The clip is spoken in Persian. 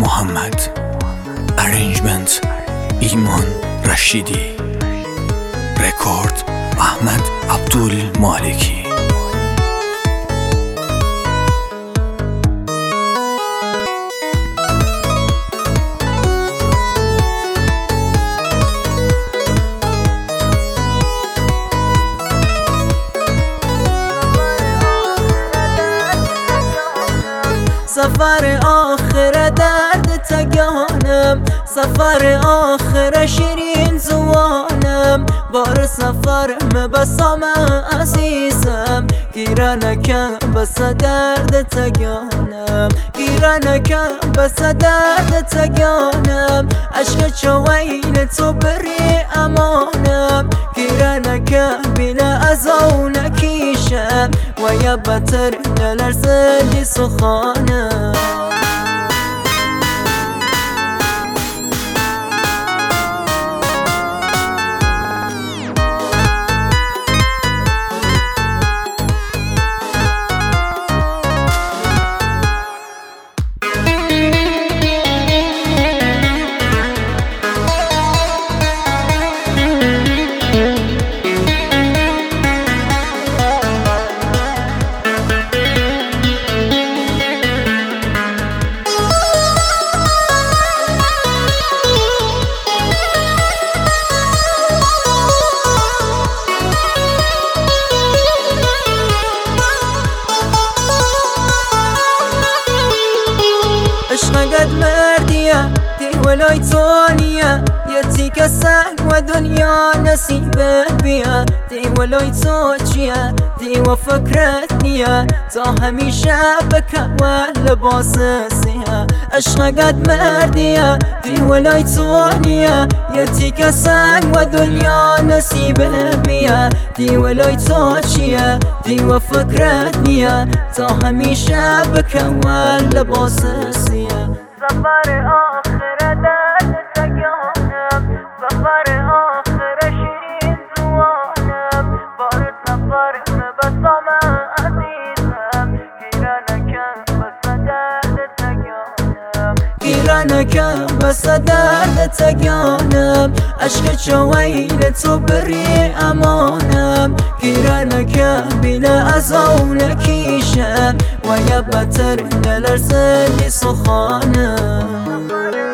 محمد. ارنجمنت ایمان رشیدی. رکورد احمد عبدالمالکی. سفر آخر درد تگانم، سفر آخر شیرین زوانم. بار سفر بسام عزیزم، گیره نکن بس درد تگانم، گیره نکن بس درد تگانم. عشق چوین تو بری امانم، گیره نکن بیل از او نکیشم و یا بتر نلرزلی سخانم. عشقت مردیه دی ولای تونیه، یه تیکه سنگ و دنیا نصیبه بیه. دی ولای تو چیه دی و فکرت نیه، تا همیشه بکن و لباس سیه. عشقت مردیه دی ولای تونیه، یه تیکه سنگ و دنیا نصیبه بیه. دی ولای تو چیه دی و فکرت نیه، تا همیشه بکن و لباس سیه. سفر آخر درد تگانم، سفر آخر شیرین زوانم. بار سفر بسام عزیزم، گیره نکن بس درد تگانم، گیره نکن بس درد تگانم. عشق چوین تو بری امانم، گیره نکن بیل از او نکیشم و یا بتر نلرزلی سخانم.